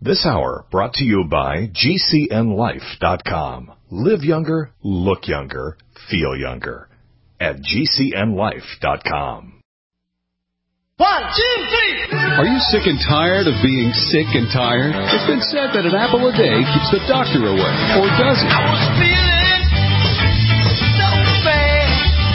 This hour brought to you by GCNLife.com. Live younger, look younger, feel younger at GCNLife.com. 1, 2, 3. Are you sick and tired of being sick and tired? It's been said that an apple a day keeps the doctor away. Or does it? I was feeling so bad.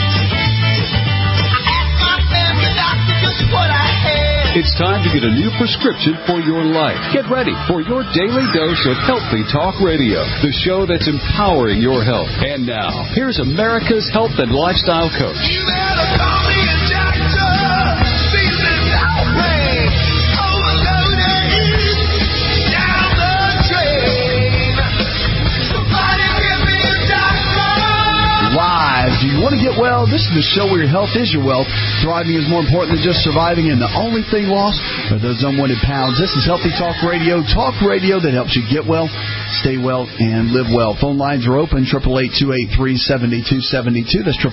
I asked my family doctor just what I had. It's time to get a new prescription for your life. Get ready for your daily dose of Healthy Talk Radio, the show that's empowering your health. And now, here's America's health and lifestyle coach. You better call me a doctor. Feeling outraged, overloaded, down the drain. Somebody give me a doctor. Live. Do you want to get well? This is the show where your health is your wealth. Thriving is more important than just surviving, and the only thing lost are those unwanted pounds. This is Healthy Talk Radio that helps you get well, stay well, and live well. Phone lines are open, 888-283-7272. That's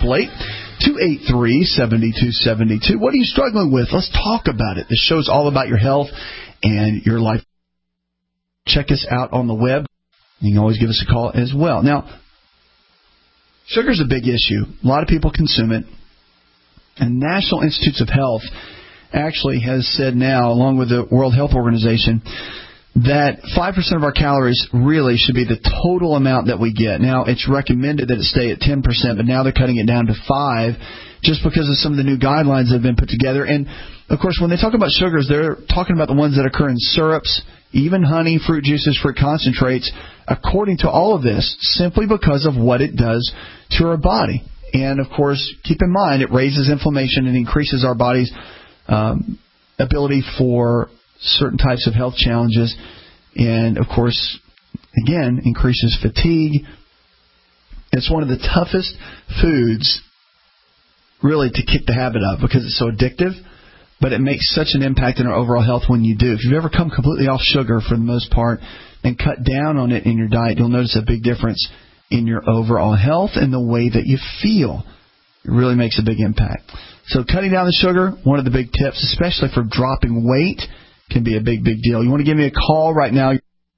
888-283-7272. What are you struggling with? Let's talk about it. This show's all about your health and your life. Check us out on the web. You can always give us a call as well. Now, sugar's a big issue. A lot of people consume it. And National Institutes of Health actually has said now, along with the World Health Organization, that 5% of our calories really should be the total amount that we get. Now, it's recommended that it stay at 10%, but now they're cutting it down to 5% just because of some of the new guidelines that have been put together. And, of course, when they talk about sugars, they're talking about the ones that occur in syrups, even honey, fruit juices, fruit concentrates, according to all of this, simply because of what it does to our body. And, of course, keep in mind, it raises inflammation and increases our body's ability for certain types of health challenges. And, of course, again, increases fatigue. It's one of the toughest foods, really, to kick the habit of because it's so addictive. But it makes such an impact in our overall health when you do. If you've ever come completely off sugar for the most part and cut down on it in your diet, you'll notice a big difference in your overall health and the way that you feel. It really makes a big impact. So cutting down the sugar, one of the big tips, especially for dropping weight, can be a big, big deal. You want to give me a call right now?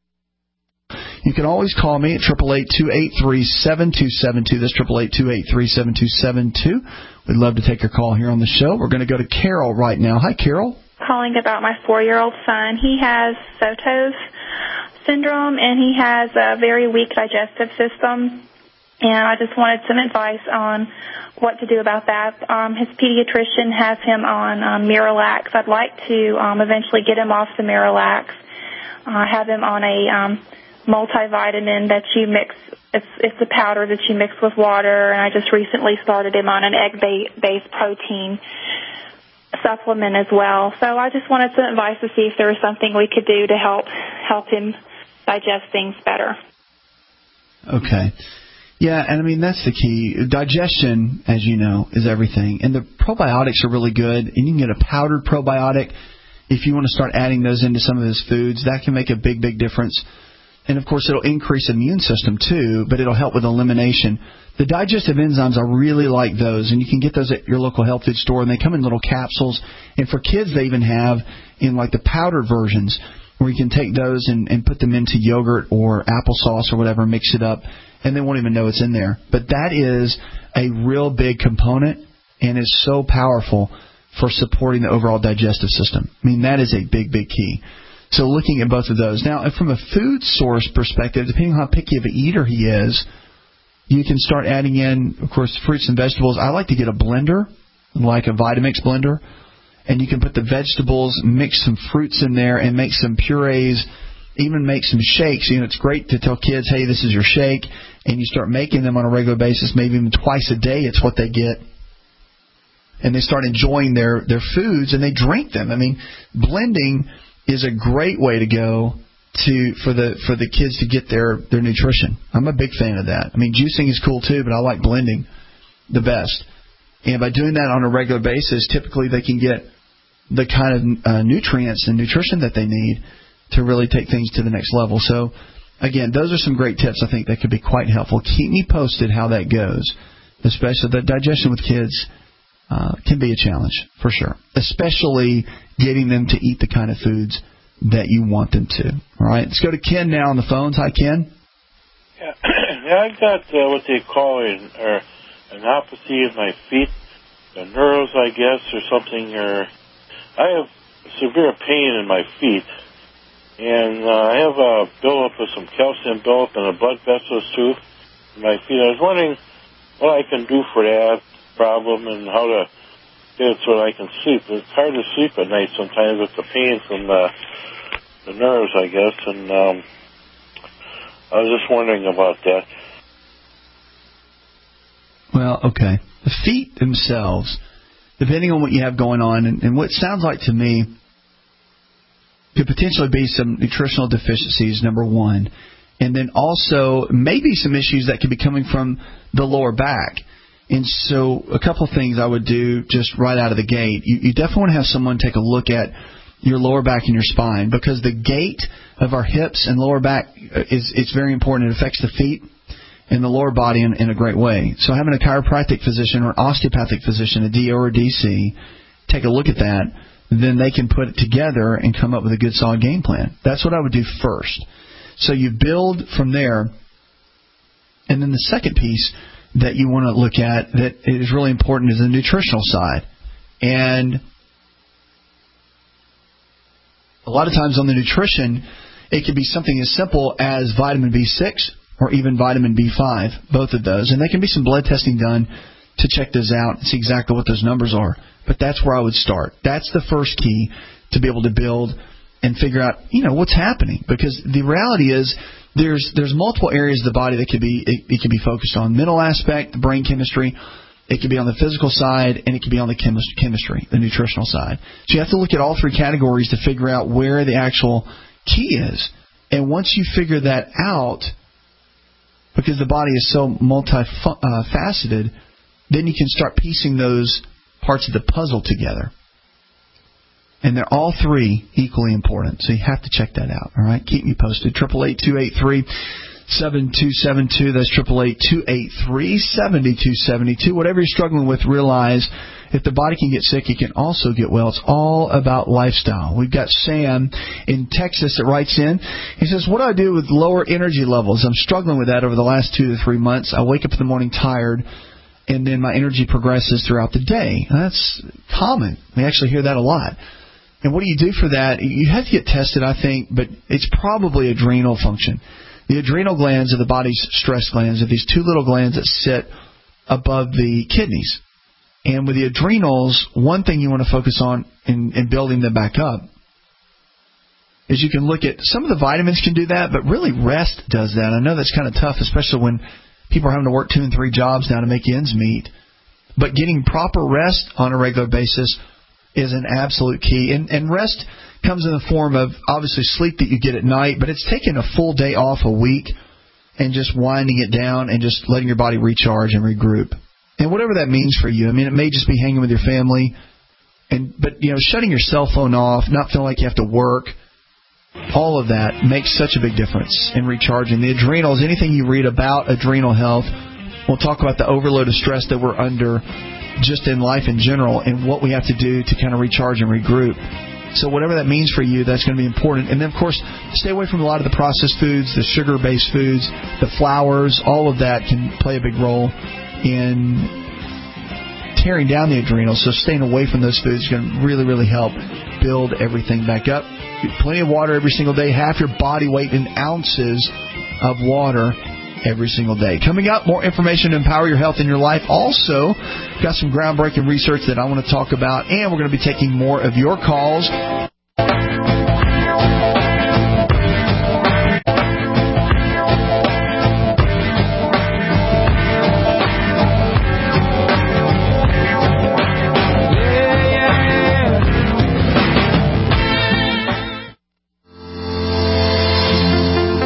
You can always call me at 888-283-7272. That's 888-283-7272. We'd love to take your call here on the show. We're going to go to Carol right now. Hi, Carol. Calling about my 4-year-old son. He has Sotos syndrome, and he has a very weak digestive system. And I just wanted some advice on what to do about that. His pediatrician has him on Miralax. I'd like to eventually get him off the Miralax, have him on a multivitamin that you mix. It's a powder that you mix with water, and I just recently started him on an egg-based protein supplement as well. So I just wanted some advice to see if there was something we could do to help him digest things better. Okay. Yeah, and I mean, that's the key. Digestion, as you know, is everything. And the probiotics are really good, and you can get a powdered probiotic if you want to start adding those into some of his foods. That can make a big, big difference. And, of course, it'll increase immune system, too, but it'll help with elimination. The digestive enzymes, I really like those, and you can get those at your local health food store, and they come in little capsules. And for kids, they even have in, like, the powdered versions where you can take those and put them into yogurt or applesauce or whatever, mix it up, and they won't even know it's in there. But that is a real big component and is so powerful for supporting the overall digestive system. I mean, that is a big, big key. So looking at both of those. Now, from a food source perspective, depending on how picky of an eater he is, you can start adding in, of course, fruits and vegetables. I like to get a blender, like a Vitamix blender, and you can put the vegetables, mix some fruits in there, and make some purees, even make some shakes. You know, it's great to tell kids, hey, this is your shake, and you start making them on a regular basis, maybe even twice a day. It's what they get. And they start enjoying their foods, and they drink them. I mean, blending is a great way to go for the kids to get their nutrition. I'm a big fan of that. I mean, juicing is cool too, but I like blending the best. And by doing that on a regular basis, typically they can get the kind of nutrients and nutrition that they need to really take things to the next level. So, again, those are some great tips I think that could be quite helpful. Keep me posted how that goes, especially the digestion with kids can be a challenge for sure, especially getting them to eat the kind of foods that you want them to. All right, let's go to Ken now on the phones. Hi, Ken. Yeah, I've got what they call an neuropathy in my feet, the nerves, I guess, or something. Or I have severe pain in my feet, and I have a buildup of some calcium buildup in the blood vessels too in my feet. I was wondering what I can do for that problem and how to get it so that I can sleep. It's hard to sleep at night sometimes with the pain from the nerves, I guess, and I was just wondering about that. Well, okay. The feet themselves, depending on what you have going on, and what sounds like to me could potentially be some nutritional deficiencies, number one, and then also maybe some issues that could be coming from the lower back. And so a couple of things I would do just right out of the gate. You definitely want to have someone take a look at your lower back and your spine, because the gait of our hips and lower back it's very important. It affects the feet and the lower body in a great way. So having a chiropractic physician or an osteopathic physician, a DO or DC, take a look at that, then they can put it together and come up with a good solid game plan. That's what I would do first. So you build from there, and then the second piece that you want to look at that is really important is the nutritional side. And a lot of times on the nutrition, it can be something as simple as vitamin B6 or even vitamin B5, both of those. And there can be some blood testing done to check those out and see exactly what those numbers are. But that's where I would start. That's the first key to be able to build and figure out, what's happening. Because the reality is there's multiple areas of the body that could be it can be focused on. Mental aspect, the brain chemistry. It could be on the physical side, and it could be on the chemistry, the nutritional side. So you have to look at all three categories to figure out where the actual key is. And once you figure that out, because the body is so multifaceted, then you can start piecing those parts of the puzzle together. And they're all three equally important. So you have to check that out. All right? Keep me posted. 888-283-7272. That's 888-283-7272. Whatever you're struggling with, realize if the body can get sick, it can also get well. It's all about lifestyle. We've got Sam in Texas that writes in. He says, what do I do with lower energy levels? I'm struggling with that over the last 2 to 3 months. I wake up in the morning tired, and then my energy progresses throughout the day. That's common. We actually hear that a lot. And what do you do for that? You have to get tested, I think, but it's probably adrenal function. The adrenal glands are the body's stress glands. Are these two little glands that sit above the kidneys. And with the adrenals, one thing you want to focus on in building them back up is you can look at some of the vitamins can do that, but really rest does that. I know that's kind of tough, especially when people are having to work 2 and 3 jobs now to make ends meet. But getting proper rest on a regular basis is an absolute key. And rest comes in the form of, obviously, sleep that you get at night, but it's taking a full day off a week and just winding it down and just letting your body recharge and regroup. And whatever that means for you. I mean, it may just be hanging with your family, but shutting your cell phone off, not feeling like you have to work, all of that makes such a big difference in recharging. The adrenals, anything you read about adrenal health, we'll talk about the overload of stress that we're under just in life in general and what we have to do to kind of recharge and regroup. So whatever that means for you, that's going to be important. And then, of course, stay away from a lot of the processed foods, the sugar-based foods, the flours. All of that can play a big role in tearing down the adrenals. So staying away from those foods is going to really, really help build everything back up. Plenty of water every single day. Half your body weight in ounces of water every single day. Coming up, more information to empower your health in your life. Also, got some groundbreaking research that I want to talk about, and we're going to be taking more of your calls.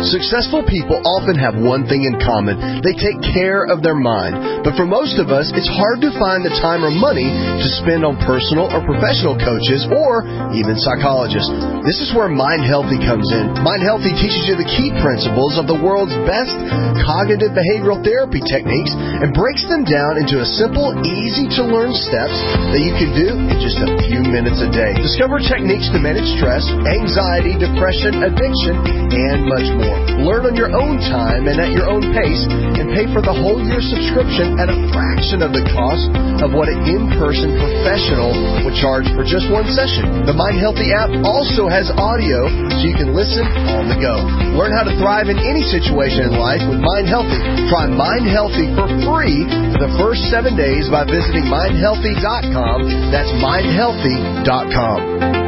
Successful people often have one thing in common. They take care of their mind. But for most of us, it's hard to find the time or money to spend on personal or professional coaches or even psychologists. This is where Mind Healthy comes in. Mind Healthy teaches you the key principles of the world's best cognitive behavioral therapy techniques and breaks them down into a simple, easy-to-learn steps that you can do in just a few minutes a day. Discover techniques to manage stress, anxiety, depression, addiction, and much more. Learn on your own time and at your own pace, and pay for the whole year subscription at a fraction of the cost of what an in-person professional would charge for just one session. The Mind Healthy app also has audio so you can listen on the go. Learn how to thrive in any situation in life with Mind Healthy. Try Mind Healthy for free for the first 7 days by visiting mindhealthy.com. That's mindhealthy.com.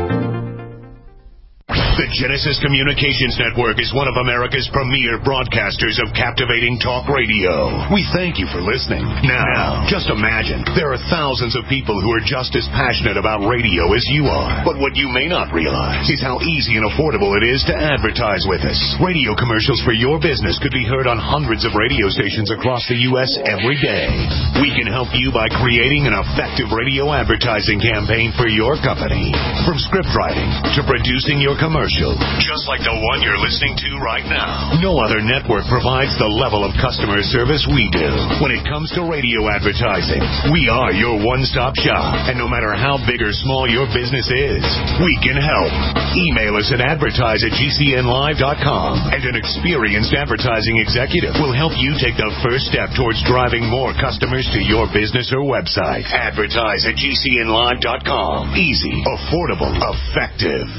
The Genesis Communications Network is one of America's premier broadcasters of captivating talk radio. We thank you for listening. Now, just imagine, there are thousands of people who are just as passionate about radio as you are. But what you may not realize is how easy and affordable it is to advertise with us. Radio commercials for your business could be heard on hundreds of radio stations across the U.S. every day. We can help you by creating an effective radio advertising campaign for your company. From script writing to producing your commercial, just like the one you're listening to right now. No other network provides the level of customer service we do. When it comes to radio advertising, we are your one-stop shop. And no matter how big or small your business is, we can help. Email us at advertise@gcnlive.com, and an experienced advertising executive will help you take the first step towards driving more customers to your business or website. Advertise@gcnlive.com. Easy, affordable, effective.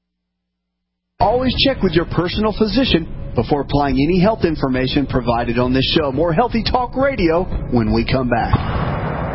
Always check with your personal physician before applying any health information provided on this show. More Healthy Talk Radio when we come back.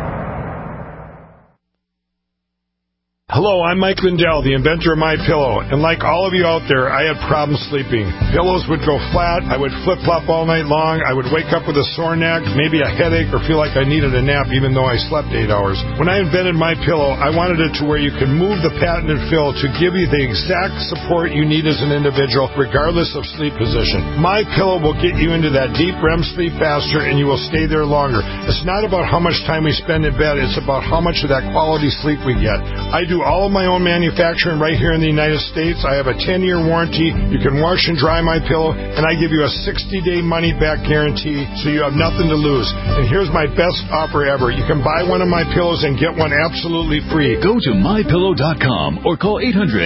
Hello, I'm Mike Lindell, the inventor of MyPillow, and like all of you out there, I had problems sleeping. Pillows would go flat, I would flip-flop all night long, I would wake up with a sore neck, maybe a headache, or feel like I needed a nap even though I slept 8 hours. When I invented MyPillow, I wanted it to where you could move the patented fill to give you the exact support you need as an individual, regardless of sleep position. MyPillow will get you into that deep REM sleep faster, and you will stay there longer. It's not about how much time we spend in bed, it's about how much of that quality sleep we get. I do all of my own manufacturing right here in the United States. I have a 10-year warranty. You can wash and dry my pillow, and I give you a 60-day money-back guarantee, so you have nothing to lose. And here's my best offer ever. You can buy one of my pillows and get one absolutely free. Go to mypillow.com or call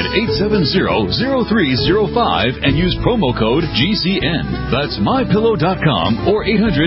800-870-0305 and use promo code GCN. That's mypillow.com or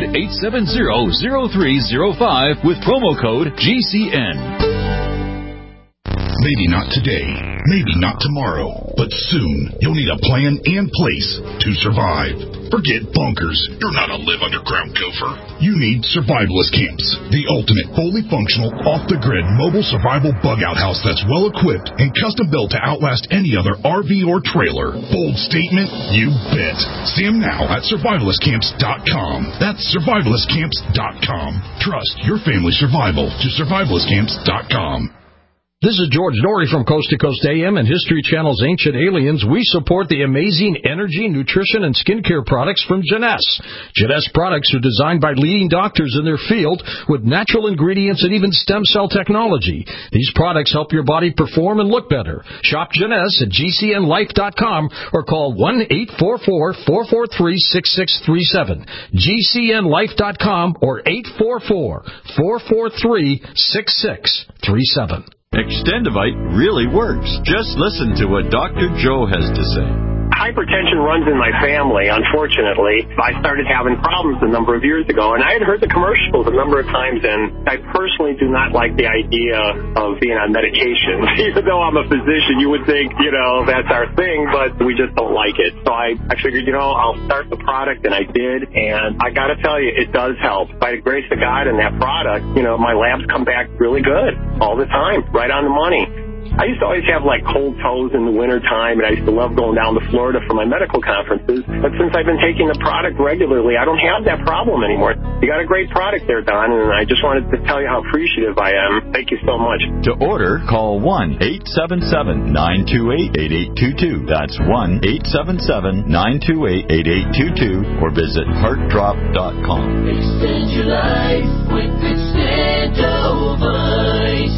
800-870-0305 with promo code GCN. Maybe not today, maybe not tomorrow, but soon you'll need a plan and place to survive. Forget bunkers. You're not a live underground gopher. You need Survivalist Camps, the ultimate fully functional, off-the-grid mobile survival bug-out house that's well-equipped and custom-built to outlast any other RV or trailer. Bold statement? You bet. See them now at survivalistcamps.com. That's survivalistcamps.com. Trust your family's survival to survivalistcamps.com. This is George Norrie from Coast to Coast AM and History Channel's Ancient Aliens. We support the amazing energy, nutrition, and skincare products from Jeunesse. Jeunesse products are designed by leading doctors in their field with natural ingredients and even stem cell technology. These products help your body perform and look better. Shop Jeunesse at GCNlife.com or call 1-844-443-6637. GCNlife.com or 844-443-6637. Extendivite really works. Just listen to what Dr. Joe has to say. Hypertension runs in my family, unfortunately. I started having problems a number of years ago, and I had heard the commercials a number of times, and I personally do not like the idea of being on medication. Even though I'm a physician, you would think, that's our thing, but we just don't like it. So I figured, I'll start the product, and I did, and I got to tell you, it does help. By the grace of God and that product, my labs come back really good all the time, right on the money. I used to always have like cold toes in the wintertime, and I used to love going down to Florida for my medical conferences. But since I've been taking the product regularly, I don't have that problem anymore. You got a great product there, Don, and I just wanted to tell you how appreciative I am. Thank you so much. To order, call 1-877-928-8822. That's 1-877-928-8822, or visit heartdrop.com. Extend your life with Extendovite.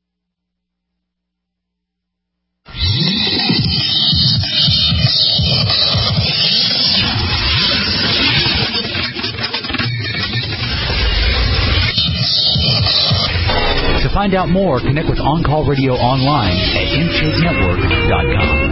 To find out more, connect with On Call Radio online at InShapeNetwork.com.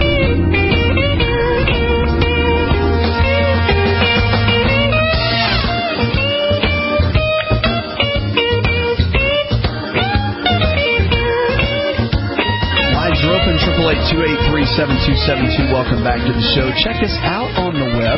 Lines are open, 888-283-7272. Welcome back to the show. Check us out on the web.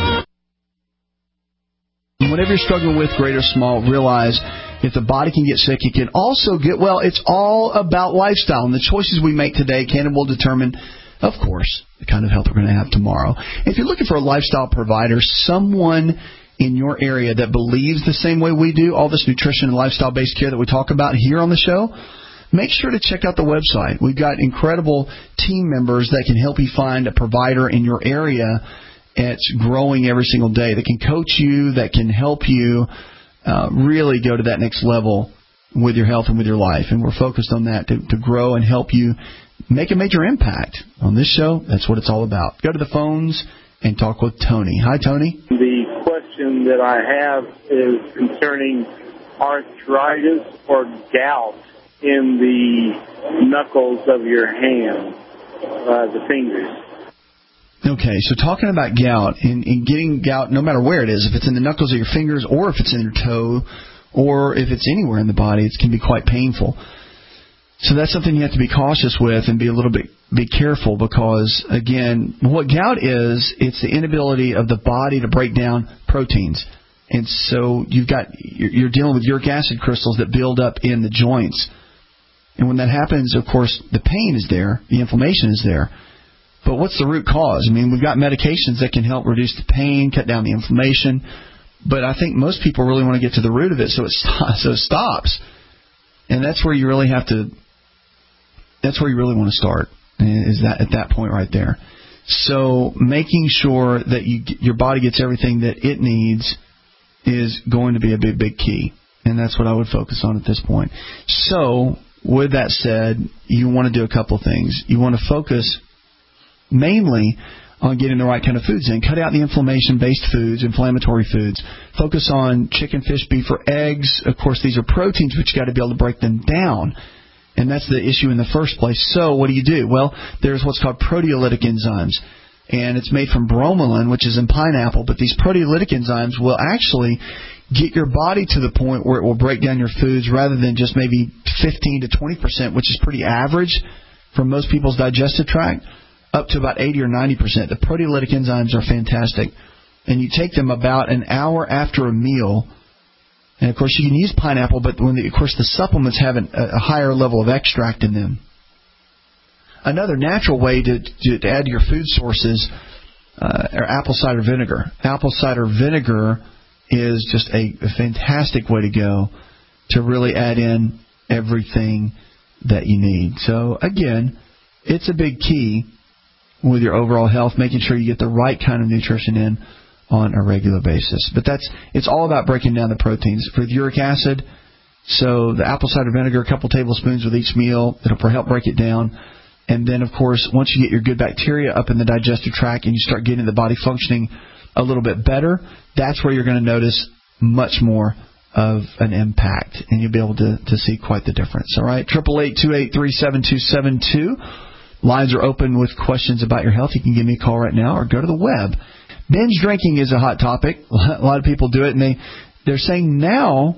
Whenever you're struggling with great or small, realize if the body can get sick, it can also get well. It's all about lifestyle, and the choices we make today can and will determine, of course, the kind of health we're going to have tomorrow. If you're looking for a lifestyle provider, someone in your area that believes the same way we do, all this nutrition and lifestyle-based care that we talk about here on the show, make sure to check out the website. We've got incredible team members that can help you find a provider in your area. It's growing every single day. That can coach you, that can help you really go to that next level with your health and with your life. And we're focused on that to grow and help you make a major impact. On this show, that's what it's all about. Go to the phones and talk with Tony. Hi, Tony. The question that I have is concerning arthritis or gout in the knuckles of your hand, the fingers. Okay, so talking about gout and getting gout, no matter where it is, if it's in the knuckles of your fingers or if it's in your toe or if it's anywhere in the body, it can be quite painful. So that's something you have to be cautious with and be a little bit careful because, again, what gout is, it's the inability of the body to break down proteins. And so you're dealing with uric acid crystals that build up in the joints. And when that happens, of course, the pain is there, the inflammation is there. But what's the root cause? I mean, we've got medications that can help reduce the pain, cut down the inflammation. But I think most people really want to get to the root of it so it stops. And that's where you really want to start, is that at that point right there. So making sure that your body gets everything that it needs is going to be a big key. And that's what I would focus on at this point. So with that said, you want to do a couple things. You want to focus mainly on getting the right kind of foods in. Cut out the inflammation-based foods, inflammatory foods. Focus on chicken, fish, beef, or eggs. Of course, these are proteins, but you got to be able to break them down. And that's the issue in the first place. So what do? Well, there's what's called proteolytic enzymes. And it's made from bromelain, which is in pineapple. But these proteolytic enzymes will actually get your body to the point where it will break down your foods rather than just maybe 15 to 20%, which is pretty average for most people's digestive tract, up to about 80 or 90%. The proteolytic enzymes are fantastic. And you take them about an hour after a meal. And, of course, you can use pineapple, but of course the supplements have a higher level of extract in them. Another natural way to add to your food sources are apple cider vinegar. Apple cider vinegar is just a fantastic way to go to really add in everything that you need. So, again, it's a big key with your overall health, making sure you get the right kind of nutrition in on a regular basis. But it's all about breaking down the proteins. For the uric acid, so the apple cider vinegar, a couple tablespoons with each meal, it'll help break it down. And then, of course, once you get your good bacteria up in the digestive tract and you start getting the body functioning a little bit better, that's where you're going to notice much more of an impact, and you'll be able to see quite the difference. All right, 888-283-7272. Lines are open with questions about your health. You can give me a call right now or go to the web. Binge drinking is a hot topic. A lot of people do it, and they're saying now,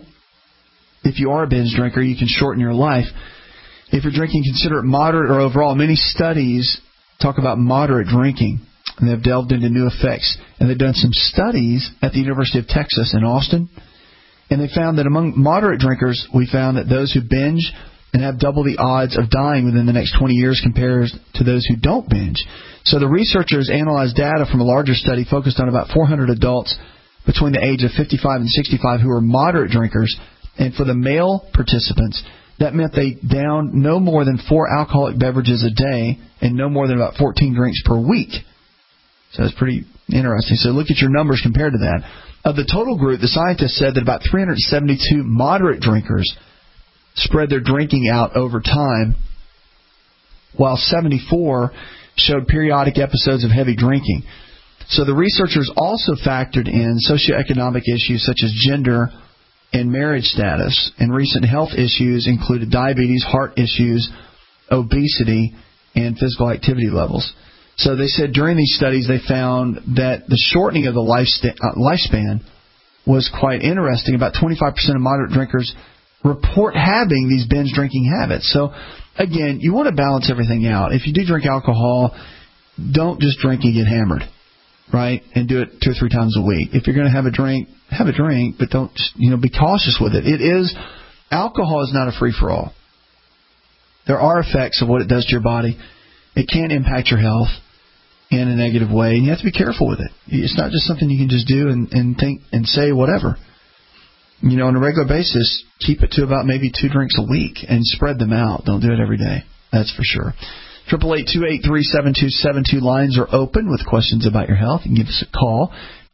if you are a binge drinker, you can shorten your life. If you're drinking, consider it moderate or overall. Many studies talk about moderate drinking, and they've delved into new effects. And they've done some studies at the University of Texas in Austin, and they found that among moderate drinkers, we found that those who binge and have double the odds of dying within the next 20 years compared to those who don't binge. So the researchers analyzed data from a larger study focused on about 400 adults between the age of 55 and 65 who were moderate drinkers. And for the male participants, that meant they downed no more than 4 alcoholic beverages a day and no more than about 14 drinks per week. So it's pretty interesting. So look at your numbers compared to that. Of the total group, the scientists said that about 372 moderate drinkers spread their drinking out over time, while 74 showed periodic episodes of heavy drinking. So the researchers also factored in socioeconomic issues such as gender and marriage status, and recent health issues included diabetes, heart issues, obesity, and physical activity levels. So they said during these studies they found that the shortening of the lifespan was quite interesting. About 25% of moderate drinkers report having these binge drinking habits. So, again, you want to balance everything out. If you do drink alcohol, don't just drink and get hammered, right? And do it 2 or 3 times a week. If you're going to have a drink, but don't, be cautious with it. Alcohol is not a free-for-all. There are effects of what it does to your body. It can impact your health in a negative way, and you have to be careful with it. It's not just something you can just do and think and say whatever. On a regular basis, keep it to about maybe 2 drinks a week and spread them out. Don't do it every day. That's for sure. 888-283-7272 lines are open with questions about your health. You can give us a call.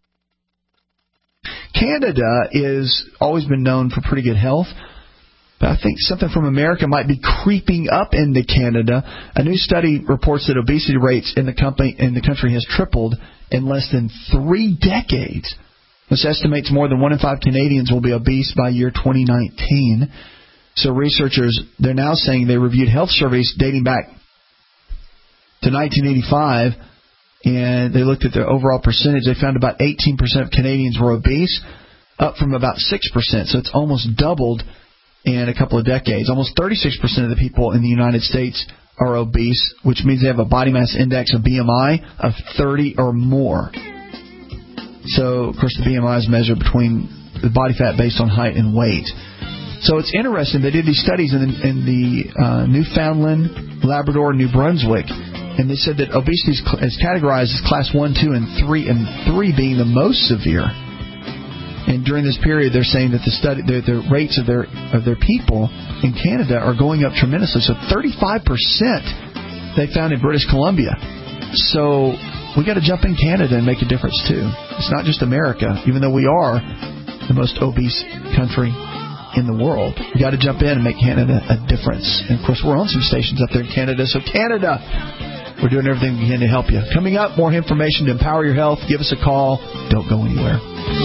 Canada is always been known for pretty good health, but I think something from America might be creeping up into Canada. A new study reports that obesity rates in the country has tripled in less than 3 decades. This estimates more than 1 in 5 Canadians will be obese by year 2019. So researchers, they're now saying they reviewed health surveys dating back to 1985, and they looked at their overall percentage. They found about 18% of Canadians were obese, up from about 6%. So it's almost doubled in a couple of decades. Almost 36% of the people in the United States are obese, which means they have a body mass index, a BMI, of 30 or more. So, of course, the BMI is measured between the body fat based on height and weight. So it's interesting. They did these studies in the Newfoundland, Labrador, New Brunswick, and they said that obesity is categorized as class 1, 2, and 3, and 3 being the most severe. And during this period, they're saying that the rates of their people in Canada are going up tremendously. So 35% they found in British Columbia. So we got to jump in Canada and make a difference too. It's not just America, even though we are the most obese country in the world. We got to jump in and make Canada a difference. And of course, we're on some stations up there in Canada. So Canada, we're doing everything we can to help you. Coming up, more information to empower your health. Give us a call. Don't go anywhere.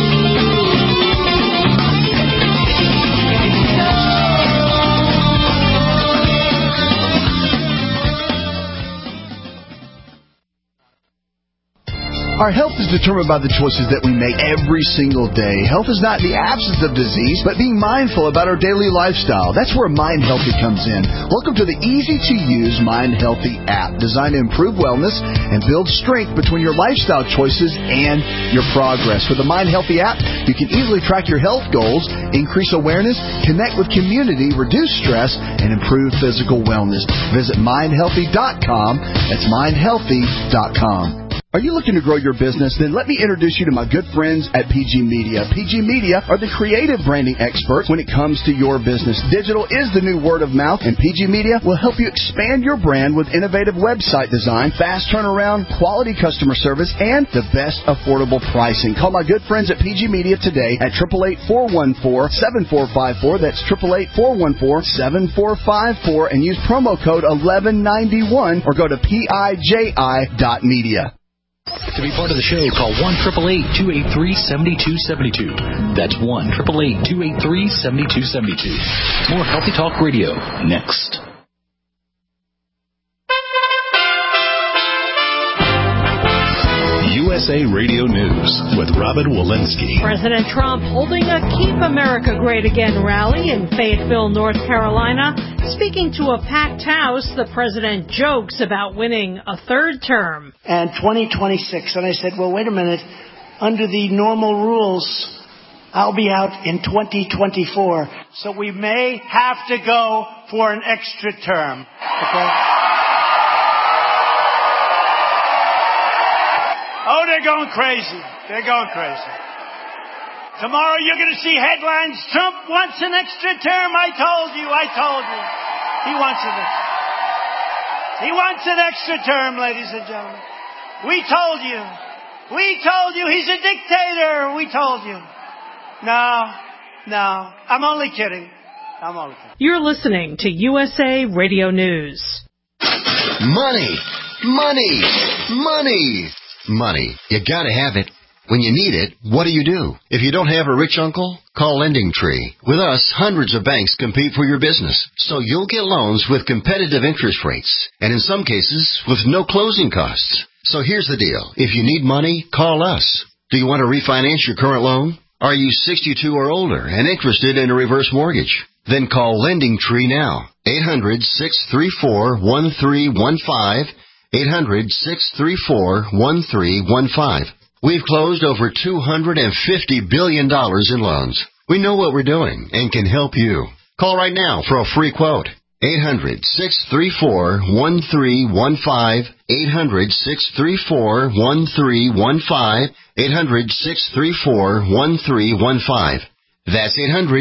Our health is determined by the choices that we make every single day. Health is not the absence of disease, but being mindful about our daily lifestyle. That's where Mind Healthy comes in. Welcome to the easy-to-use Mind Healthy app, designed to improve wellness and build strength between your lifestyle choices and your progress. With the Mind Healthy app, you can easily track your health goals, increase awareness, connect with community, reduce stress, and improve physical wellness. Visit mindhealthy.com. That's mindhealthy.com. Are you looking to grow your business? Then let me introduce you to my good friends at PG Media. PG Media are the creative branding experts when it comes to your business. Digital is the new word of mouth, and PG Media will help you expand your brand with innovative website design, fast turnaround, quality customer service, and the best affordable pricing. Call my good friends at PG Media today at 888-414-7454. That's 888-414-7454, and use promo code 1191 or go to PIJI.media. To be part of the show, call 1-888-283-7272. That's 1-888-283-7272. More Healthy Talk Radio next. USA Radio News with Robin Walensky. President Trump holding a Keep America Great Again rally in Fayetteville, North Carolina. Speaking to a packed house, the president jokes about winning a third term. And 2026. And I said, well, wait a minute. Under the normal rules, I'll be out in 2024. So we may have to go for an extra term. Okay? Oh, they're going crazy. They're going crazy. Tomorrow you're going to see headlines. Trump wants an extra term. I told you. He wants an extra. He wants an extra term, ladies and gentlemen. We told you. He's a dictator. We told you. No. I'm only kidding. You're listening to USA Radio News. Money. You gotta have it. When you need it, what do? If you don't have a rich uncle, call Lending Tree. With us, hundreds of banks compete for your business, so you'll get loans with competitive interest rates, and in some cases, with no closing costs. So here's the deal. If you need money, call us. Do you want to refinance your current loan? Are you 62 or older and interested in a reverse mortgage? Then call Lending Tree now. 800-634-1315. 800-634-1315. We've closed over $250 billion in loans. We know what we're doing and can help you. Call right now for a free quote. 800-634-1315. 800-634-1315. 800-634-1315. That's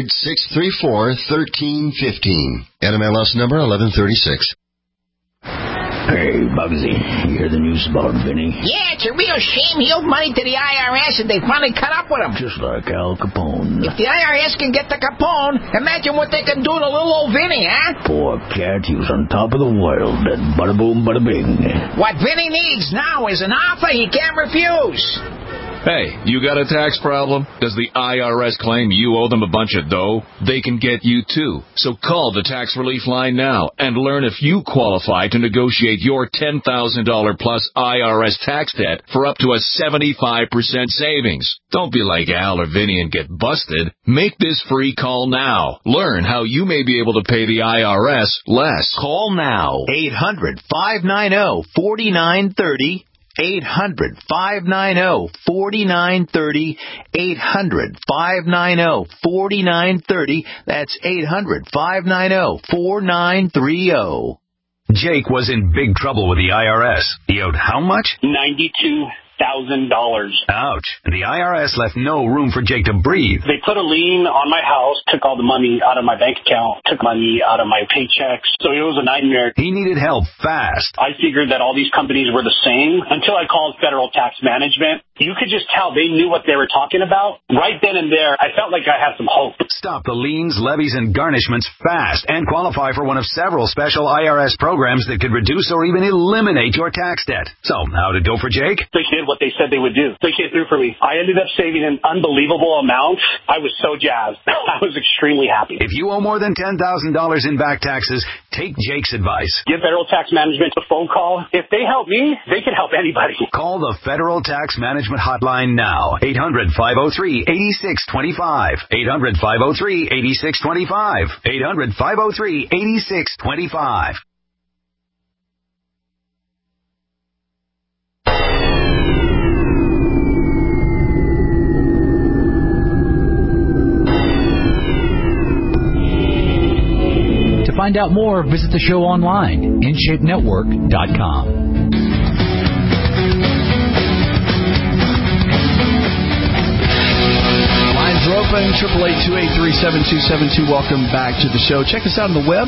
800-634-1315. NMLS number 1136. Hey, Bugsy, you hear the news about Vinny? Yeah, it's a real shame he owed money to the IRS and they finally cut up with him. Just like Al Capone. If the IRS can get to Capone, imagine what they can do to little old Vinny, huh? Poor cat, he was on top of the world. That bada boom, bada bing. What Vinny needs now is an offer he can't refuse. Hey, you got a tax problem? Does the IRS claim you owe them a bunch of dough? They can get you too. So call the Tax Relief Line now and learn if you qualify to negotiate your $10,000 plus IRS tax debt for up to a 75% savings. Don't be like Al or Vinny and get busted. Make this free call now. Learn how you may be able to pay the IRS less. Call now. 800-590-4930. 800-590-4930. 800-590-4930. That's 800-590-4930. Jake was in big trouble with the IRS. He owed how much? $92,000. Ouch. And the IRS left no room for Jake to breathe. They put a lien on my house, took all the money out of my bank account, took money out of my paychecks. So it was a nightmare. He needed help fast. I figured that all these companies were the same until I called Federal Tax Management. You could just tell they knew what they were talking about. Right then and there, I felt like I had some hope. Stop the liens, levies, and garnishments fast and qualify for one of several special IRS programs that could reduce or even eliminate your tax debt. So, how'd it go for Jake? They did what they said they would do. They came through for me. I ended up saving an unbelievable amount. I was so jazzed. I was extremely happy. If you owe more than $10,000 in back taxes, take Jake's advice. Give Federal Tax Management a phone call. If they help me, they can help anybody. Call the Federal Tax Management Hotline now. 800-503-8625. 800-503-8625. 800-503-8625. To find out more, visit the show online, InShapeNetwork.com. Lines are open, 888-283-7272. Welcome back to the show. Check us out on the web.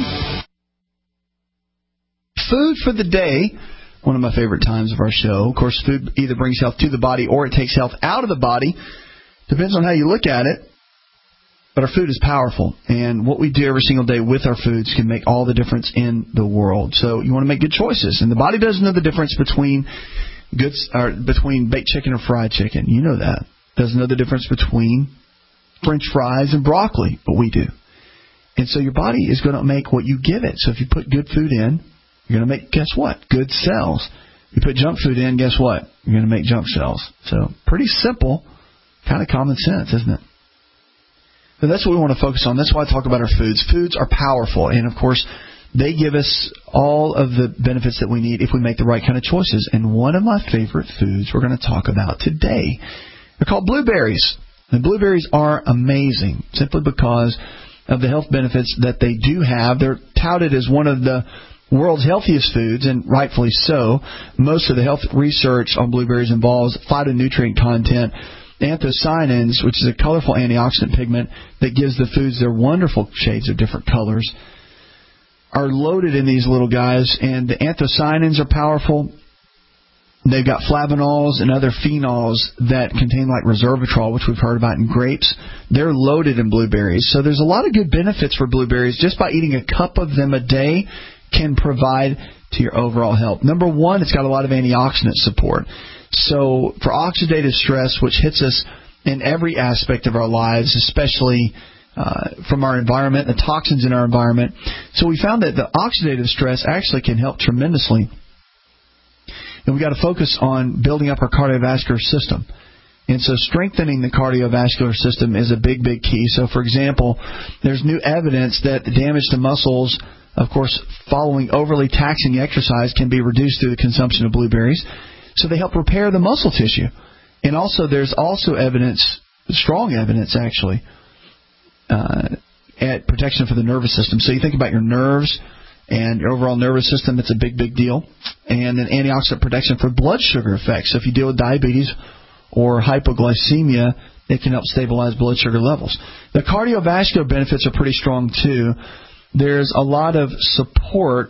Food for the day, one of my favorite times of our show. Of course, food either brings health to the body or it takes health out of the body. Depends on how you look at it. But our food is powerful, and what we do every single day with our foods can make all the difference in the world. So you want to make good choices, and the body doesn't know the difference between baked chicken or fried chicken. You know that. Doesn't know the difference between French fries and broccoli, but we do. And so your body is going to make what you give it. So if you put good food in, you're going to make, guess what? Good cells. You put junk food in, guess what? You're going to make junk cells. So pretty simple, kind of common sense, isn't it? So that's what we want to focus on. That's why I talk about our foods. Foods are powerful, and of course, they give us all of the benefits that we need if we make the right kind of choices. And one of my favorite foods we're going to talk about today, they're called blueberries. The blueberries are amazing simply because of the health benefits that they do have. They're touted as one of the world's healthiest foods, and rightfully so. Most of the health research on blueberries involves phytonutrient content. Anthocyanins, which is a colorful antioxidant pigment that gives the foods their wonderful shades of different colors, are loaded in these little guys, and the anthocyanins are powerful. They've got flavanols and other phenols that contain like resveratrol, which we've heard about in grapes. They're loaded in blueberries. So there's a lot of good benefits for blueberries. Just by eating a cup of them a day can provide to your overall health. Number one, it's got a lot of antioxidant support. So for oxidative stress, which hits us in every aspect of our lives, especially from our environment, the toxins in our environment. So we found that the oxidative stress actually can help tremendously. And we've got to focus on building up our cardiovascular system. And so strengthening the cardiovascular system is a big, big key. So, for example, there's new evidence that the damage to muscles, of course, following overly taxing exercise can be reduced through the consumption of blueberries. So they help repair the muscle tissue. And also there's also evidence, strong evidence actually, at protection for the nervous system. So you think about your nerves and your overall nervous system, it's a big, big deal. And then antioxidant protection for blood sugar effects. So if you deal with diabetes or hypoglycemia, it can help stabilize blood sugar levels. The cardiovascular benefits are pretty strong too. There's a lot of support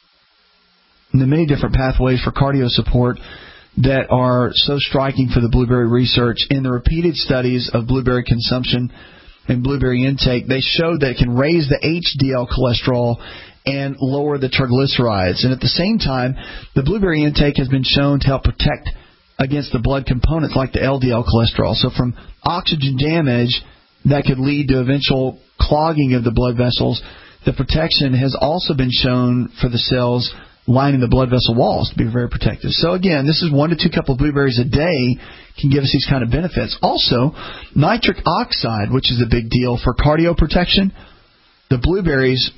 in the many different pathways for cardio support that are so striking for the blueberry research. In the repeated studies of blueberry consumption and blueberry intake, they showed that it can raise the HDL cholesterol and lower the triglycerides. And at the same time, the blueberry intake has been shown to help protect against the blood components like the LDL cholesterol. So from oxygen damage that could lead to eventual clogging of the blood vessels, the protection has also been shown for the cells lining the blood vessel walls to be very protective. So again, this is 1 to 2 cups of blueberries a day can give us these kind of benefits. Also, nitric oxide, which is a big deal for cardio protection. The blueberries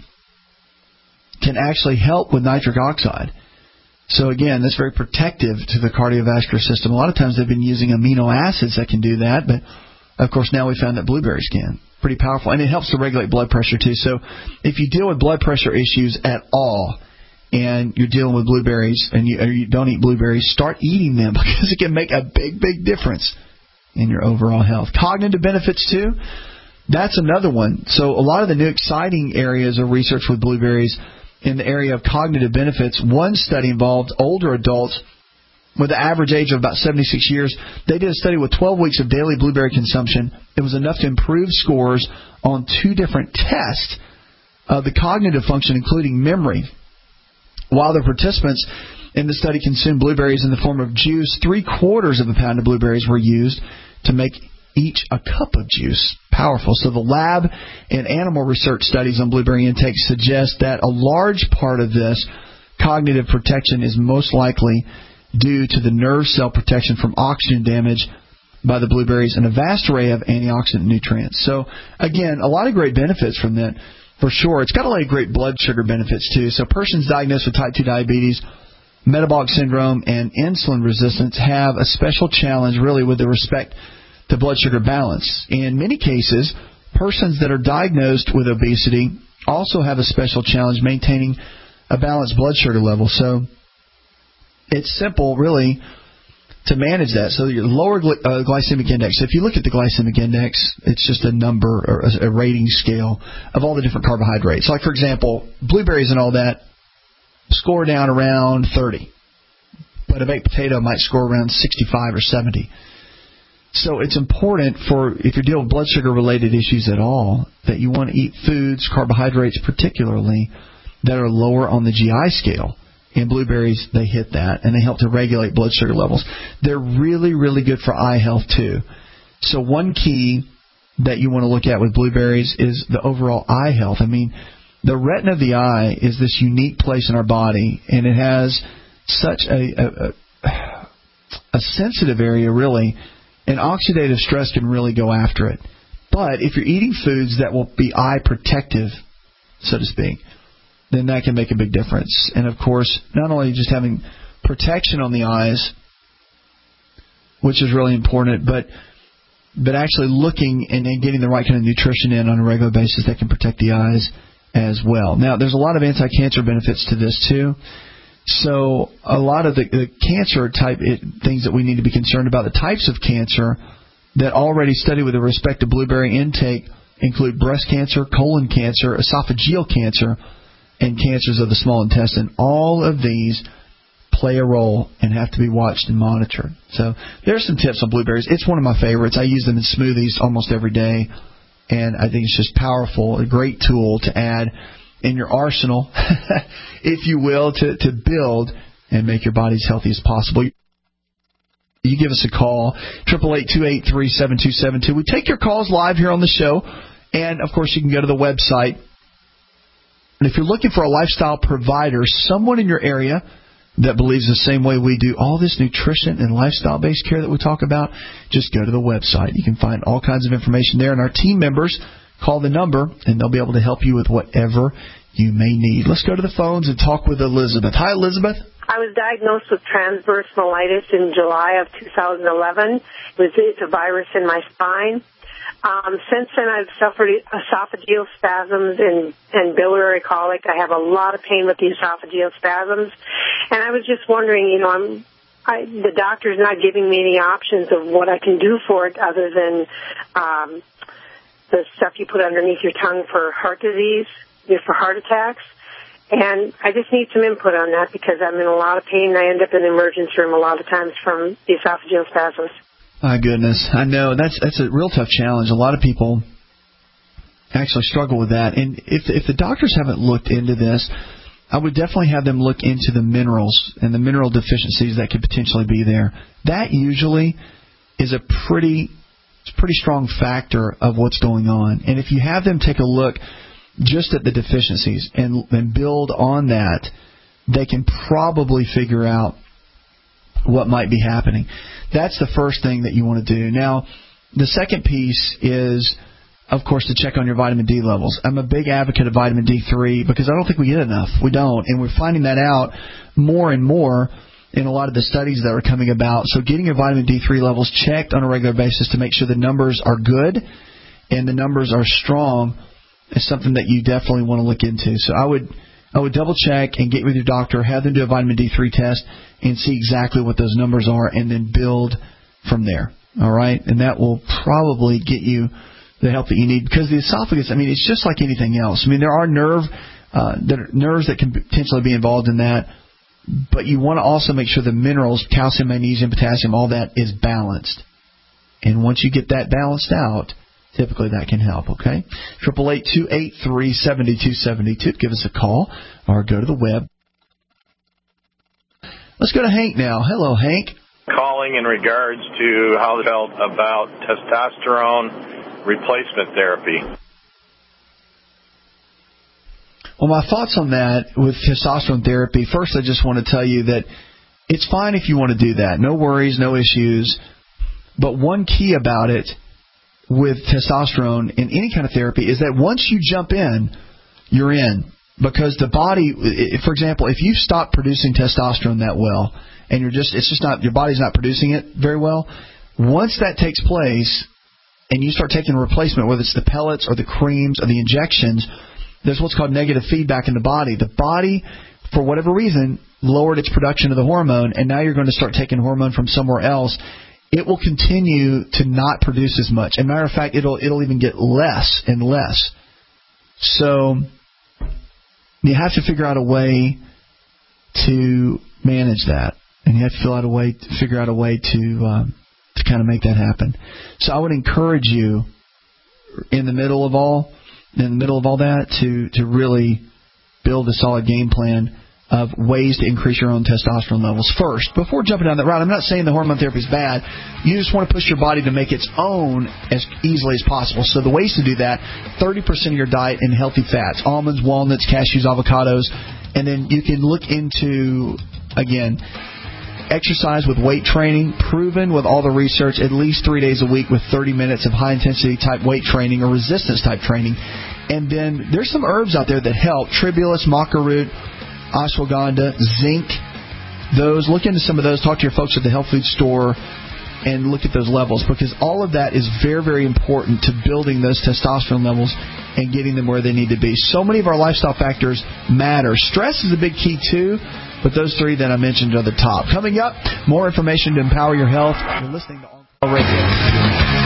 can actually help with nitric oxide. So again, that's very protective to the cardiovascular system. A lot of times they've been using amino acids that can do that, but of course now we found that blueberries can. Pretty powerful, and it helps to regulate blood pressure too. So if you deal with blood pressure issues at all, and you're dealing with blueberries, and you don't eat blueberries, start eating them because it can make a big, big difference in your overall health. Cognitive benefits too. That's another one. So a lot of the new exciting areas of research with blueberries in the area of cognitive benefits. One study involved older adults with an average age of about 76 years. They did a study with 12 weeks of daily blueberry consumption. It was enough to improve scores on 2 different tests of the cognitive function, including memory. While the participants in the study consumed blueberries in the form of juice, 3/4 of a pound of blueberries were used to make each a cup of juice. Powerful. So the lab and animal research studies on blueberry intake suggest that a large part of this cognitive protection is most likely due to the nerve cell protection from oxygen damage by the blueberries and a vast array of antioxidant nutrients. So again, a lot of great benefits from that. For sure. It's got a lot of great blood sugar benefits, too. So persons diagnosed with type 2 diabetes, metabolic syndrome, and insulin resistance have a special challenge, really, with respect to blood sugar balance. In many cases, persons that are diagnosed with obesity also have a special challenge maintaining a balanced blood sugar level. So it's simple, really, to manage that. So your lower glycemic index. If you look at the glycemic index, it's just a number or a rating scale of all the different carbohydrates. Like, for example, blueberries and all that score down around 30. But a baked potato might score around 65 or 70. So it's important for, if you're dealing with blood sugar related issues at all, that you want to eat foods, carbohydrates particularly, that are lower on the GI scale. And blueberries, they hit that, and they help to regulate blood sugar levels. They're really, really good for eye health, too. So one key that you want to look at with blueberries is the overall eye health. I mean, the retina of the eye is this unique place in our body, and it has such a sensitive area, really, and oxidative stress can really go after it. But if you're eating foods that will be eye protective, so to speak, then that can make a big difference. And, of course, not only just having protection on the eyes, which is really important, but but actually looking and getting the right kind of nutrition in on a regular basis that can protect the eyes as well. Now, there's a lot of anti-cancer benefits to this, too. So a lot of the cancer type things that we need to be concerned about, the types of cancer that already studied with respect to blueberry intake include breast cancer, colon cancer, esophageal cancer, and cancers of the small intestine. All of these play a role and have to be watched and monitored. So there's some tips on blueberries. It's one of my favorites. I use them in smoothies almost every day, and I think it's just powerful, a great tool to add in your arsenal, if you will, to build and make your body as healthy as possible. You give us a call, 888-283-7272. We take your calls live here on the show, and, of course, you can go to the website. And if you're looking for a lifestyle provider, someone in your area that believes the same way we do, all this nutrition and lifestyle-based care that we talk about, just go to the website. You can find all kinds of information there, and our team members call the number, and they'll be able to help you with whatever you may need. Let's go to the phones and talk with Elizabeth. Hi, Elizabeth. I was diagnosed with transverse myelitis in July of 2011. It's a virus in my spine. Since then, I've suffered esophageal spasms and biliary colic. I have a lot of pain with the esophageal spasms. And I was just wondering, the doctor's not giving me any options of what I can do for it other than the stuff you put underneath your tongue for heart disease, for heart attacks. And I just need some input on that because I'm in a lot of pain. I end up in the emergency room a lot of times from the esophageal spasms. My goodness. I know. That's a real tough challenge. A lot of people actually struggle with that. And if the doctors haven't looked into this, I would definitely have them look into the minerals and the mineral deficiencies that could potentially be there. That usually is a pretty strong factor of what's going on. And if you have them take a look just at the deficiencies and build on that, they can probably figure out what might be happening. That's the first thing that you want to do. Now, the second piece is, of course, to check on your vitamin D levels. I'm a big advocate of vitamin D3 because I don't think we get enough. We don't. And we're finding that out more and more in a lot of the studies that are coming about. So getting your vitamin D3 levels checked on a regular basis to make sure the numbers are good and the numbers are strong is something that you definitely want to look into. So I would double check and get with your doctor, have them do a vitamin D3 test and see exactly what those numbers are and then build from there. All right? And that will probably get you the help that you need because the esophagus, it's just like anything else. There are nerves that can potentially be involved in that, but you want to also make sure the minerals, calcium, magnesium, potassium, all that is balanced. And once you get that balanced out, typically that can help, okay? 888-283-7272. Give us a call or go to the web. Let's go to Hank now. Hello, Hank. Calling in regards to how they felt about testosterone replacement therapy. Well, my thoughts on that with testosterone therapy, first I just want to tell you that it's fine if you want to do that. No worries, no issues. But one key about it with testosterone in any kind of therapy is that once you jump in, you're in. Because the body, for example, if you stop producing testosterone that well, and your body's not producing it very well, once that takes place, and you start taking a replacement, whether it's the pellets or the creams or the injections, there's what's called negative feedback in the body. The body, for whatever reason, lowered its production of the hormone, and now you're going to start taking hormone from somewhere else. It will continue to not produce as much. As a matter of fact, it'll even get less and less. So you have to figure out a way to manage that, and you have to figure out a way to kind of make that happen. So I would encourage you in the middle of all that to really build a solid game plan of ways to increase your own testosterone levels first. Before jumping down that route, I'm not saying the hormone therapy is bad. You just want to push your body to make its own as easily as possible. So the ways to do that, 30% of your diet in healthy fats, almonds, walnuts, cashews, avocados, and then you can look into, again, exercise with weight training, proven with all the research, at least 3 days a week with 30 minutes of high-intensity type weight training or resistance type training. And then there's some herbs out there that help, tribulus, maca root, ashwagandha, zinc. Look into some of those. Talk to your folks at the health food store and look at those levels, because all of that is very, very important to building those testosterone levels and getting them where they need to be. So many of our lifestyle factors matter. Stress is a big key too, but those three that I mentioned are the top. Coming up, more information to empower your health. You're listening to On Call Radio.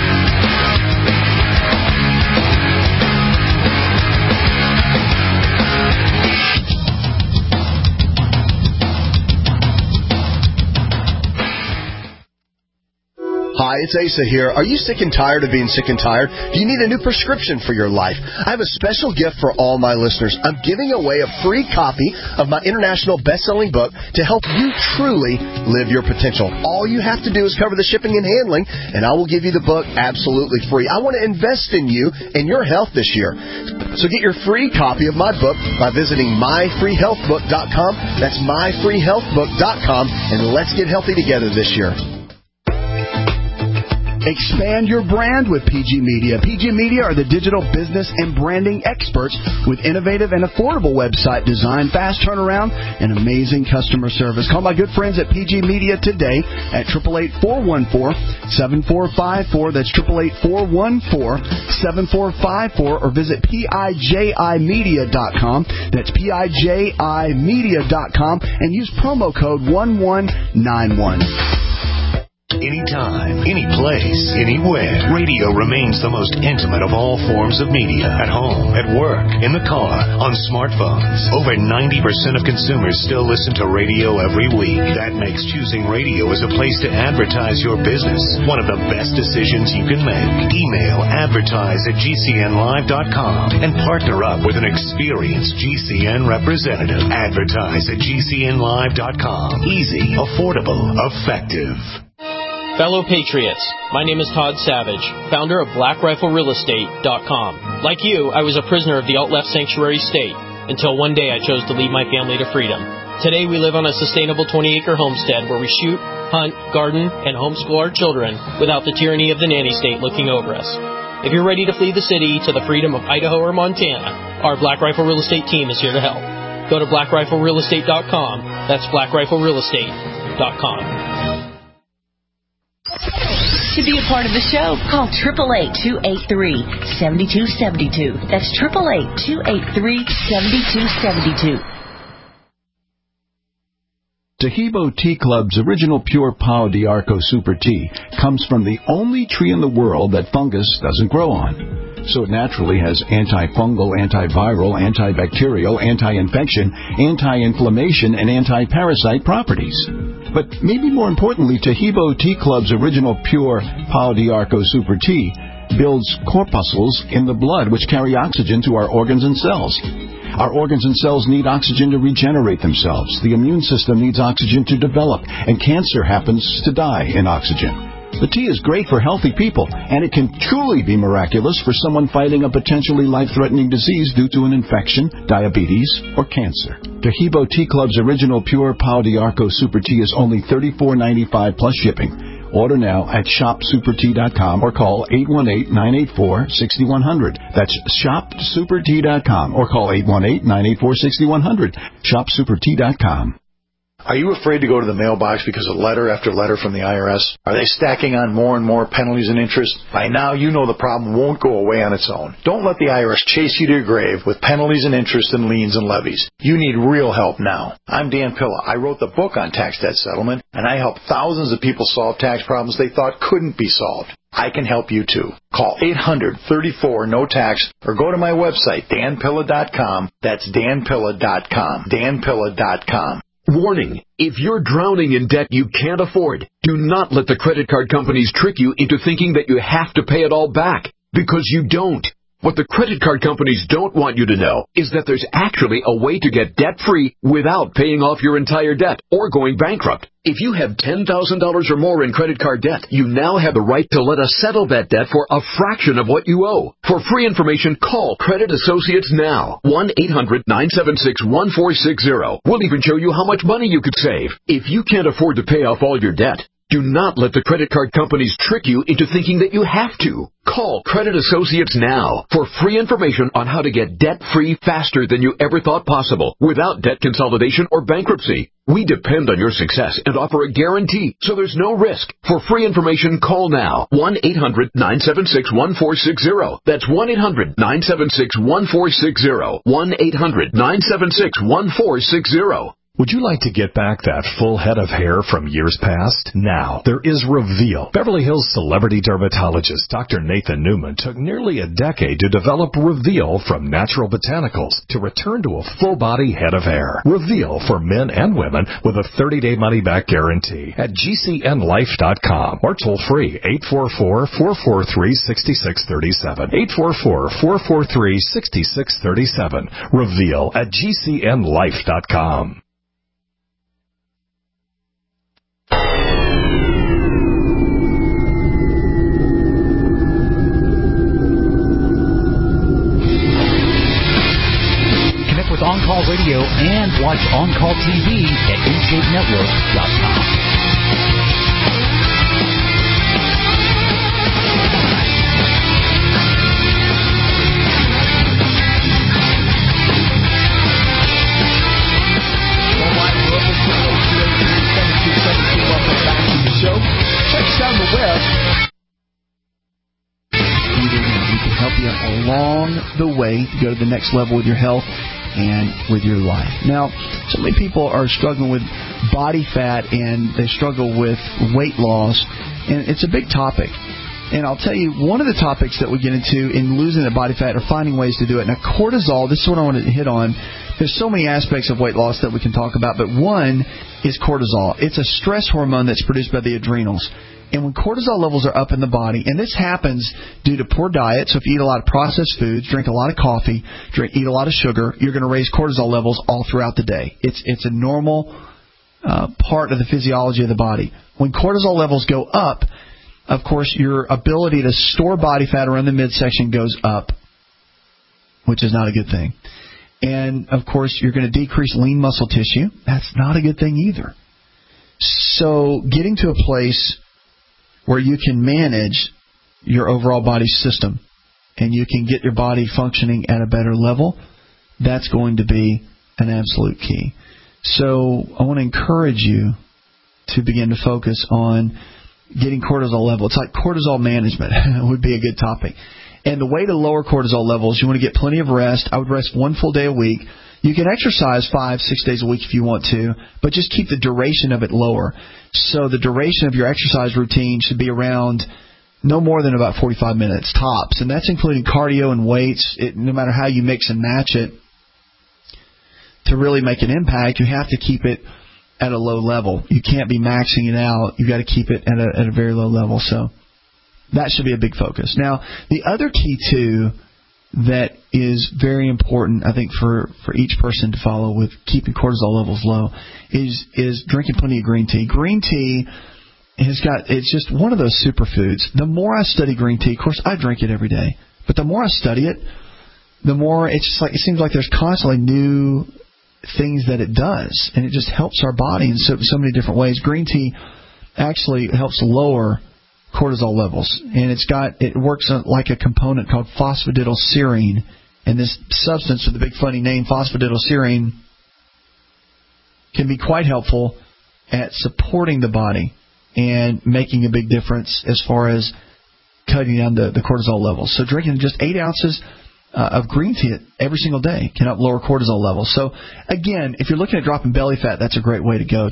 Hi, it's Asa here. Are you sick and tired of being sick and tired? Do you need a new prescription for your life? I have a special gift for all my listeners. I'm giving away a free copy of my international best-selling book to help you truly live your potential. All you have to do is cover the shipping and handling, and I will give you the book absolutely free. I want to invest in you and your health this year. So get your free copy of my book by visiting myfreehealthbook.com. That's myfreehealthbook.com, and let's get healthy together this year. Expand your brand with PG Media. PG Media are the digital business and branding experts with innovative and affordable website design, fast turnaround, and amazing customer service. Call my good friends at PG Media today at 888-414-7454. That's 888-414-7454, or visit PIJImedia.com. That's PIJImedia.com, and use promo code 1191. Anytime, any place, anywhere. Radio remains the most intimate of all forms of media. At home, at work, in the car, on smartphones. Over 90% of consumers still listen to radio every week. That makes choosing radio as a place to advertise your business one of the best decisions you can make. Email advertise@gcnlive.com and partner up with an experienced GCN representative. Advertise at gcnlive.com. Easy, affordable, effective. Fellow Patriots, my name is Todd Savage, founder of BlackRifleRealEstate.com. Like you, I was a prisoner of the alt-left sanctuary state until one day I chose to lead my family to freedom. Today we live on a sustainable 20-acre homestead where we shoot, hunt, garden, and homeschool our children without the tyranny of the nanny state looking over us. If you're ready to flee the city to the freedom of Idaho or Montana, our Black Rifle Real Estate team is here to help. Go to BlackRifleRealEstate.com. That's BlackRifleRealEstate.com. To be a part of the show, call 888-283-7272. That's 888-283-7272. Taheebo Tea Club's original pure Pau d'Arco Super Tea comes from the only tree in the world that fungus doesn't grow on. So it naturally has antifungal, antiviral, antibacterial, anti-infection, anti-inflammation, and anti-parasite properties. But maybe more importantly, Taheebo Tea Club's original pure Pau d'Arco Super Tea builds corpuscles in the blood which carry oxygen to our organs and cells. Our organs and cells need oxygen to regenerate themselves. The immune system needs oxygen to develop, and cancer happens to die in oxygen. The tea is great for healthy people, and it can truly be miraculous for someone fighting a potentially life-threatening disease due to an infection, diabetes, or cancer. Taheebo Tea Club's original pure Pau d'Arco Super Tea is only $34.95 plus shipping. Order now at shopsupertea.com or call 818-984-6100. That's shopsupertea.com or call 818-984-6100. Shopsupertea.com. Are you afraid to go to the mailbox because of letter after letter from the IRS? Are they stacking on more and more penalties and interest? By now, you know the problem won't go away on its own. Don't let the IRS chase you to your grave with penalties and interest and liens and levies. You need real help now. I'm Dan Pilla. I wrote the book on tax debt settlement, and I help thousands of people solve tax problems they thought couldn't be solved. I can help you too. Call 800-34-NO-TAX or go to my website, danpilla.com. That's danpilla.com. danpilla.com. Warning, if you're drowning in debt you can't afford, do not let the credit card companies trick you into thinking that you have to pay it all back, because you don't. What the credit card companies don't want you to know is that there's actually a way to get debt-free without paying off your entire debt or going bankrupt. If you have $10,000 or more in credit card debt, you now have the right to let us settle that debt for a fraction of what you owe. For free information, call Credit Associates now. 1-800-976-1460. We'll even show you how much money you could save. If you can't afford to pay off all your debt, Do not let the credit card companies trick you into thinking that you have to. Call Credit Associates now for free information on how to get debt-free faster than you ever thought possible without debt consolidation or bankruptcy. We depend on your success and offer a guarantee, so there's no risk. For free information, call now. 1-800-976-1460. That's 1-800-976-1460. 1-800-976-1460. Would you like to get back that full head of hair from years past? Now, there is Reveal. Beverly Hills celebrity dermatologist Dr. Nathan Newman took nearly a decade to develop Reveal from natural botanicals to return to a full-body head of hair. Reveal for men and women with a 30-day money-back guarantee at GCNlife.com or toll-free 844-443-6637. 844-443-6637. Reveal at GCNlife.com. With On-Call Radio and watch On-Call TV at InShapeNetwork.com. Welcome back to the show. Check us out on the web. We can help you along the way to go to the next level with your health and with your life. Now, so many people are struggling with body fat and they struggle with weight loss, and it's a big topic. And I'll tell you, one of the topics that we get into in losing the body fat or finding ways to do it. Now, cortisol, this is what I wanted to hit on. There's so many aspects of weight loss that we can talk about, but one is cortisol. It's a stress hormone that's produced by the adrenals. And when cortisol levels are up in the body, and this happens due to poor diet, so if you eat a lot of processed foods, drink a lot of coffee, eat a lot of sugar, you're going to raise cortisol levels all throughout the day. It's a normal part of the physiology of the body. When cortisol levels go up, of course, your ability to store body fat around the midsection goes up, which is not a good thing. And, of course, you're going to decrease lean muscle tissue. That's not a good thing either. So getting to a place where you can manage your overall body system and you can get your body functioning at a better level, that's going to be an absolute key. So I want to encourage you to begin to focus on getting cortisol level. It's like cortisol management would be a good topic. And the way to lower cortisol levels, you want to get plenty of rest. I would rest 1 full day a week. You can exercise 5-6 days a week if you want to, but just keep the duration of it lower. So the duration of your exercise routine should be around no more than about 45 minutes tops, and that's including cardio and weights. No matter how you mix and match it, to really make an impact, you have to keep it at a low level. You can't be maxing it out. You've got to keep it at a very low level. So that should be a big focus. Now, the other key, too, that is very important, I think, for each person to follow with keeping cortisol levels low is drinking plenty of green tea. Green tea it's just one of those superfoods. The more I study green tea, of course, I drink it every day, but the more I study it, the more it seems like there's constantly new things that it does, and it just helps our body in so many different ways. Green tea actually helps lower cortisol levels, and it works like a component called phosphatidylserine, and this substance with the big funny name, phosphatidylserine, can be quite helpful at supporting the body and making a big difference as far as cutting down the cortisol levels. So drinking just 8 ounces of green tea every single day can help lower cortisol levels. So, again, if you're looking at dropping belly fat, that's a great way to go.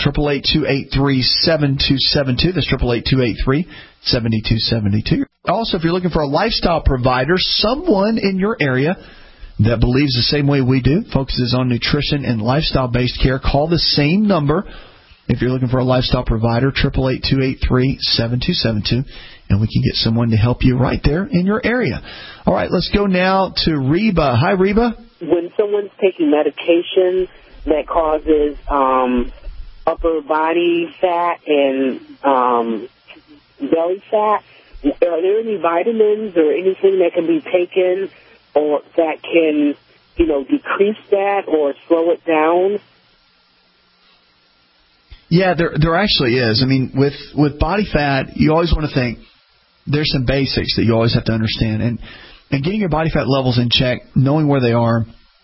888-283-7272. That's 888-283-7272. Also, if you're looking for a lifestyle provider, someone in your area that believes the same way we do, focuses on nutrition and lifestyle-based care, call the same number. If you're looking for a lifestyle provider, 888-283-7272, and we can get someone to help you right there in your area. All right, let's go now to Reba. Hi, Reba. When someone's taking medication that causes upper body fat and belly fat, are there any vitamins or anything that can be taken or that can, decrease that or slow it down? Yeah, there actually is. I mean, with body fat, you always want to think there's some basics that you always have to understand. And getting your body fat levels in check, knowing where they are,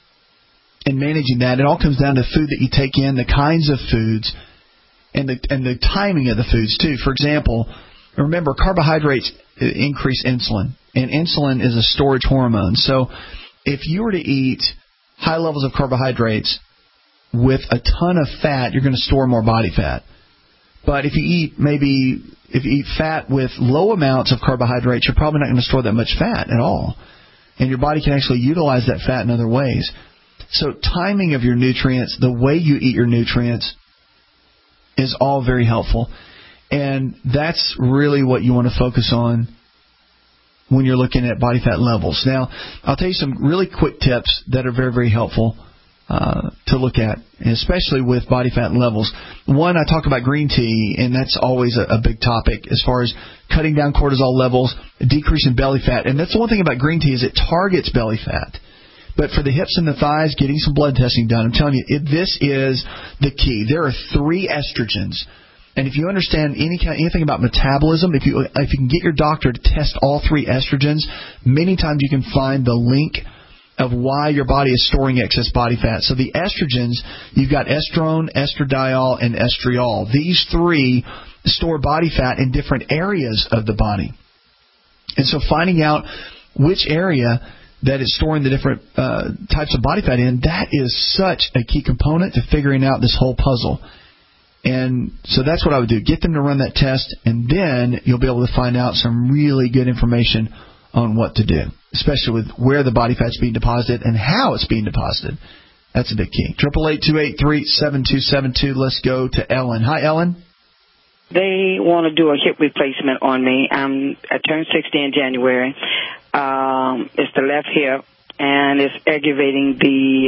and managing that, it all comes down to food that you take in, the kinds of foods, and the timing of the foods, too. For example, remember, carbohydrates increase insulin, and insulin is a storage hormone. So if you were to eat high levels of carbohydrates with a ton of fat, you're going to store more body fat. But if you eat fat with low amounts of carbohydrates, you're probably not going to store that much fat at all. And your body can actually utilize that fat in other ways. So timing of your nutrients, the way you eat your nutrients, is all very helpful. And that's really what you want to focus on when you're looking at body fat levels. Now, I'll tell you some really quick tips that are very, very helpful to look at, especially with body fat levels. One, I talk about green tea, and that's always a big topic as far as cutting down cortisol levels, decreasing belly fat. And that's the one thing about green tea is it targets belly fat. But for the hips and the thighs, getting some blood testing done, I'm telling you, this is the key. There are 3 estrogens. And if you understand anything about metabolism, if you can get your doctor to test all 3 estrogens, many times you can find the link of why your body is storing excess body fat. So the estrogens, you've got estrone, estradiol, and estriol. These 3 store body fat in different areas of the body. And so finding out which area that is storing the different types of body fat in, that is such a key component to figuring out this whole puzzle. And so that's what I would do. Get them to run that test, and then you'll be able to find out some really good information on what to do, especially with where the body fat's being deposited and how it's being deposited. That's a big key. 888-283-7272. Let's go to Ellen. Hi, Ellen. They want to do a hip replacement on me. I turned 60 in January. It's the left hip, and it's aggravating the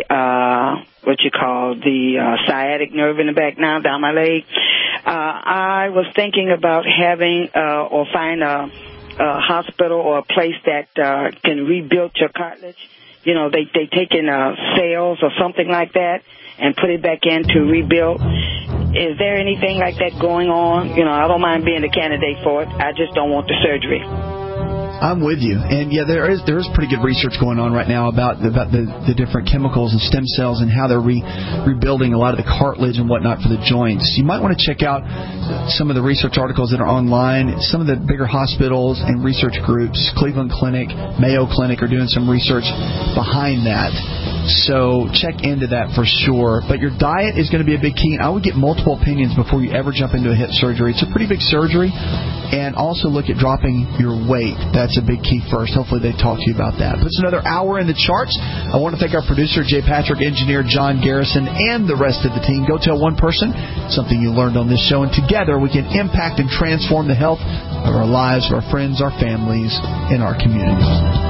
sciatic nerve in the back now, down my leg. I was thinking about having or find a hospital or a place that can rebuild your cartilage. You know, they take in cells or something like that and put it back in to rebuild. Is there anything like that going on? You know, I don't mind being a candidate for it. I just don't want the surgery. I'm with you. And, yeah, there is pretty good research going on right now about the different chemicals and stem cells and how they're rebuilding a lot of the cartilage and whatnot for the joints. You might want to check out some of the research articles that are online. Some of the bigger hospitals and research groups, Cleveland Clinic, Mayo Clinic, are doing some research behind that. So check into that for sure. But your diet is going to be a big key. I would get multiple opinions before you ever jump into a hip surgery. It's a pretty big surgery. And also look at dropping your weight. That's a big key first. Hopefully they talk to you about that. Puts another hour in the charts. I want to thank our producer, Jay Patrick, engineer John Garrison, and the rest of the team. Go tell one person something you learned on this show, and together we can impact and transform the health of our lives, of our friends, our families, and our communities.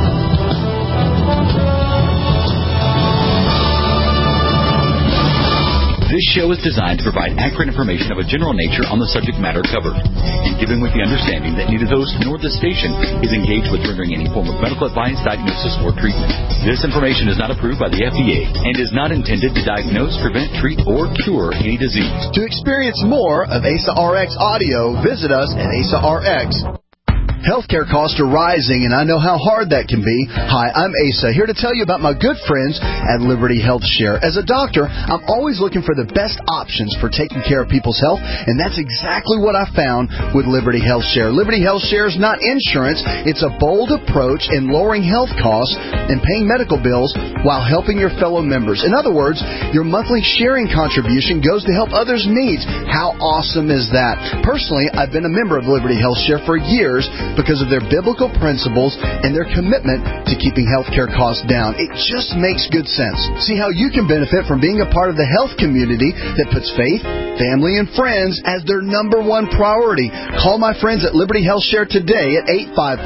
This show is designed to provide accurate information of a general nature on the subject matter covered, and given with the understanding that neither the host nor the station is engaged with rendering any form of medical advice, diagnosis, or treatment. This information is not approved by the FDA and is not intended to diagnose, prevent, treat, or cure any disease. To experience more of ASA RX audio, visit us at ASA RX. Healthcare costs are rising, and I know how hard that can be. Hi, I'm Asa, here to tell you about my good friends at Liberty Health Share. As a doctor, I'm always looking for the best options for taking care of people's health, and that's exactly what I found with Liberty Health Share. Liberty Health Share is not insurance. It's a bold approach in lowering health costs and paying medical bills while helping your fellow members. In other words, your monthly sharing contribution goes to help others' needs. How awesome is that? Personally, I've been a member of Liberty Health Share for years because of their biblical principles and their commitment to keeping healthcare costs down. It just makes good sense. See how you can benefit from being a part of the health community that puts faith, family, and friends as their number one priority. Call my friends at Liberty Health Share today at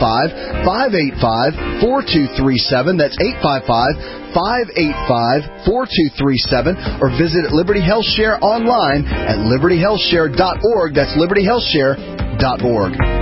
855-585-4237. That's 855-585-4237, or visit Liberty Health Share online at libertyhealthshare.org. That's libertyhealthshare.org.